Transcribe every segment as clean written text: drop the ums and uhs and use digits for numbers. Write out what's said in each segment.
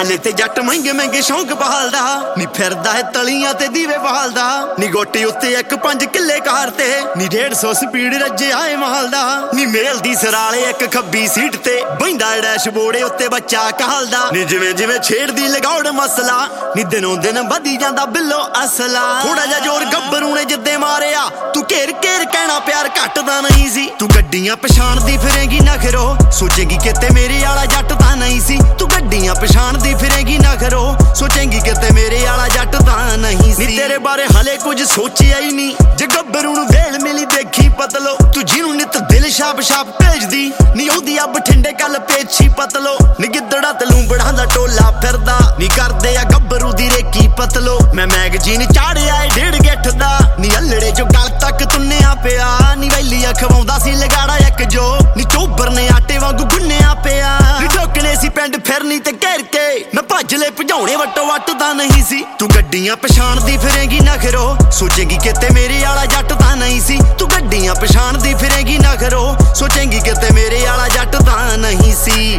ਹਲੇ ਤੇ ਜੱਟ ਮਹਿੰਗੇ ਮਹਿੰਗੇ ਸ਼ੌਂਕ ਬਹਾਲਦਾ ਨੀ ਫਿਰਦਾ ਹੈ ਤਲੀਆਂ ਤੇ ਦੀਵੇ ਬਹਾਲਦਾ ਨੀ ਗੋਟੀ ਉੱਤੇ 1-5 ਕਿੱਲੇ ਕਾਰ ਤੇ ਨੀ 150 ਸਪੀਡ ਰੱਜਿਆ ਏ ਮਾਲਦਾ ਨੀ ਮੇਲ ਦੀ ਸਰਾਲੇ ਇੱਕ ਖੱਬੀ ਸੀਟ ਤੇ ਬੈਂਦਾ ਡੈਸ਼ਬੋਰਡ ਉੱਤੇ ਬੱਚਾ ਕਹਾਲਦਾ ਨੀ ਜਿਵੇਂ ਜਿਵੇਂ ਛੇੜਦੀ ਲਗਾਉੜ ਮਸਲਾ ਨੀ ਦਿਨੋਂ ਦਿਨ ਵਧੀ ਜਾਂਦਾ ਬਿੱਲੋ ਅਸਲਾ ਥੋੜਾ ਜਿਹਾ ਜ਼ੋਰ ਗੱਭਰੂ ਨੇ ਜਿੱਦੇ ਮਾਰਿਆ ਤੂੰ ਘੇਰ ਘੇਰ ਕਹਿਣਾ ਪਿਆਰ ਘਟਦਾ ਨਹੀਂ ਸੀ ਤੂੰ ਗੱਡੀਆਂ ਪਛਾਣਦੀ ਫਿਰੇਗੀ ਨਖਰੋ ਸੋਚੇਗੀ ਕਿਤੇ ਮੇਰੇ ਵਾਲਾ ਜੱਟ ਤਾਂ ਨਹੀਂ ਸੀ ਤੂੰ ਗੱਡੀਆਂ ਪਛਾਣਦੀ ਫਿਰੇਗੀ ਨਖਰੋ ਸੋਚੇਗੀ ਕਿਤੇ ਮੇਰੇ ਵਾਲਾ ਜੱਟ ਤਾਂ ਨਹੀਂ ਸੀ ਨੀ ਤੇਰੇ ਬਾਰੇ ਹਲੇ ਕੁਝ ਸੋਚਿਆ ਹੀ ਨਹੀਂ ਜੇ ਗੱਭਰੂ ਨੂੰ ਵੇਲ ਮਿਲੀ ਦੇਖੀ ਪਤਲੋ ਤੂੰ ਜਿਹਨੂੰ ਨਿਤ ਦਿਲ ਛਾਪ ਛਾਪ ਭੇਜਦੀ ਨੀ ਉਹਦੀ ਆ ਬਠਿੰਡੇ ਕੱਲ ਪੇਛੀ ਪਤਲੋ ਨੀ ਗਿੱਦੜਾ ਤੇ ਲੂੰਬੜਾਂ ਦਾ ਟੋਲਾ ਫਿਰਦਾ ਨੀ ਕਰਦੇ ਆ ਗੱਭਰੂ ਦੀ ਰੇਕੀ ਪਤਲੋ ਮੈਂ ਮੈਗਜ਼ੀਨ ਚਾੜਿਆ ਏ 1.5 ਗਿੱਠ ਦਾ ਨੀ ਅਲੜੇ ਜੋ ਗਲ ਤੱਕ ਤੁੰਨਿਆ ਪਿਆ ਨੀ ਵੈਲੀਆ ਖਵਾਉਂਦਾ ਸੀ ਲਗਾੜਾ ਇੱਕ ਜੋ ਨੀ ਚੋਬਰ ਨੇ ਆਟੇ ਵਾਂਗੂ ਗੁੰਨਿਆ ਪਿਆ ਨੀ ਠੋਕਣੇ ਸੀ ਪਿੰਡ ਫਿਰਨੀ ਤੇ ਘੇਰ ਕੇ ਮੈਂ ਭੱਜ ਲੈ ਭਜਾਉਣੇ ਵੱਟੋ ਵੱਟ ਤਾਂ ਨਹੀਂ ਸੀ ਤੂੰ ਗੱਡੀਆਂ ਪਛਾਣਦੀ ਫਿਰੇਗੀ ਨਖਰੋ ਸੋਚੇਗੀ ਕਿਤੇ ਮੇਰੇ ਵਾਲਾ ਜੱਟ ਤਾਂ ਨਹੀਂ ਸੀ ਤੂੰ ਗੱਡੀਆਂ ਪਛਾਣਦੀ ਫਿਰੇਗੀ ਨਖਰੋ ਸੋਚੇਗੀ ਕਿਤੇ ਮੇਰੇ ਵਾਲਾ ਜੱਟ ਤਾਂ ਨਹੀਂ ਸੀ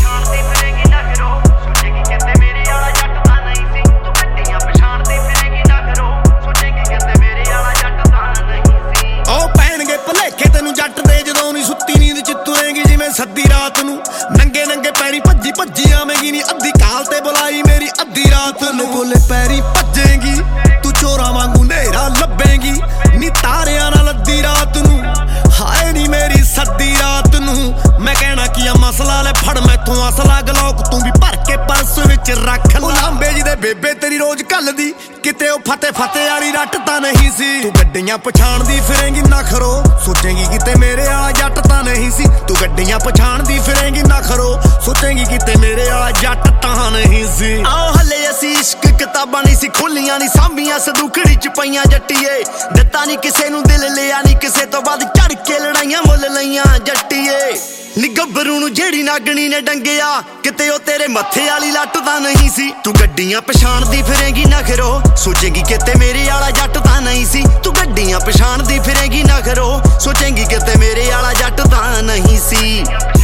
ਸੱਦੀ ਰਾਤ ਨੂੰ ਨੰਗੇ ਨੰਗੇ ਪੈਰੀ ਭੱਜੀ ਭੱਜੀ ਆਵੇਂਗੀ ਨੀ ਅੱਧੀ ਕਾਲ ਤੇ ਬੁਲਾਈ ਮੇਰੀ ਅੱਧੀ ਰਾਤ ਨੂੰ ਬੋਲੇ ਪੈਰੀ ਭੱਜੇਗੀ ਤੂੰ ਚੋਰਾਂ ਵਾਂਗੂ ਨੇਰਾ ਲੱਭੇਗੀ ਨੀ ਤਾਰਿਆਂ ਨਾਲ ਅੱਧੀ ਰਾਤ ਨੂੰ ਹਾਏ ਨੀ ਮੇਰੀ ਸੱਦੀ ਰਾਤ ਨੂੰ ਮੈਂ ਕਹਿਣਾ ਕੀ ਆ ਮਸਲਾ ਲੈ ਫੜ ਮੈਥੋਂ ਅਸਲਾ ਗਲੋਕ ਤੂੰ ਵੀ ਭਰ ਕੇ ਪਰਸ ਵਿੱਚ ਰੱਖ ਲੈ ਲਾਂਬੇ ਜੀ ਦੇ ਬੇਬੇ ਤੇਰੀ ਰੋਜ਼ ਘੱਲਦੀ ਕਿਤੇ ਉਹ ਫਤੇ ਵਾਲੀ ਰੱਟ ਤਾਂ ਨਹੀਂ ਸੀ ਤੂੰ ਗੱਡੀਆਂ ਪਛਾਣਦੀ ਫਿਰੇਂਗੀ ਨਖਰੋ ਸੋਚੇਂਗੀ ਕਿਤੇ ਮੇਰੇ ਵਾਲਾ ਜੱਟ ਤਾਂ ਨਹੀਂ ਸੀ ਤੂੰ ਗੱਡੀਆਂ ਪਛਾਣਦੀ ਫਿਰੇਂਗੀ ਨਖਰੋ ਸੋਚੇਂਗੀ ਕਿਤੇ ਮੇਰੇ ਵਾਲਾ ਜੱਟ ਤਾਂ ਨਹੀਂ ਸੀ ਆਓ ਹਲੇ ਅਸੀਂ ਇਸ਼ਕ ਕਿਤਾਬਾਂ ਨਹੀਂ ਸੀ ਖੋਲੀਆਂ ਨੀ ਸਾਂਭੀਆਂ ਸਦੂਖੜੀ ਚ ਪਈਆਂ ਜੱਟੀਏ ਦਿੱਤਾ ਨੀ ਕਿਸੇ ਨੂੰ ਦਿਲ ਲਿਆ ਨੀ ਕਿਸੇ ਤੋਂ ਵੱਧ ਝੜ ਕੇ ਲੜਾਈਆਂ ਮੁੱਲ ਲਈਆਂ ਜੱਟੀਏ ਨੀ ਗੱਭਰੂ ਨੂੰ ਜਿਹੜੀ ਨਾਗਣੀ ਨੇ ਡੰਗਿਆ ਕਿਤੇ ਉਹ ਤੇਰੇ ਮੱਥੇ ਵਾਲੀ ਲੱਟ ਤਾਂ ਨਹੀਂ ਸੀ ਤੂੰ ਗੱਡੀਆਂ ਪਛਾਣਦੀ ਫਿਰੇਂਗੀ ਨਖਰੋ ਸੋਚੇਗੀ ਕਿਤੇ ਮੇਰੇ ਵਾਲਾ ਜੱਟ ਤਾਂ ਨਹੀਂ ਸੀ ਤੂੰ ਗੱਡੀਆਂ ਪਛਾਣਦੀ ਫਿਰੇਂਗੀ ਨਖਰੋ ਸੋਚੇਗੀ ਕਿਤੇ ਮੇਰੇ ਵਾਲਾ ਜੱਟ ਤਾਂ ਨਹੀਂ ਸੀ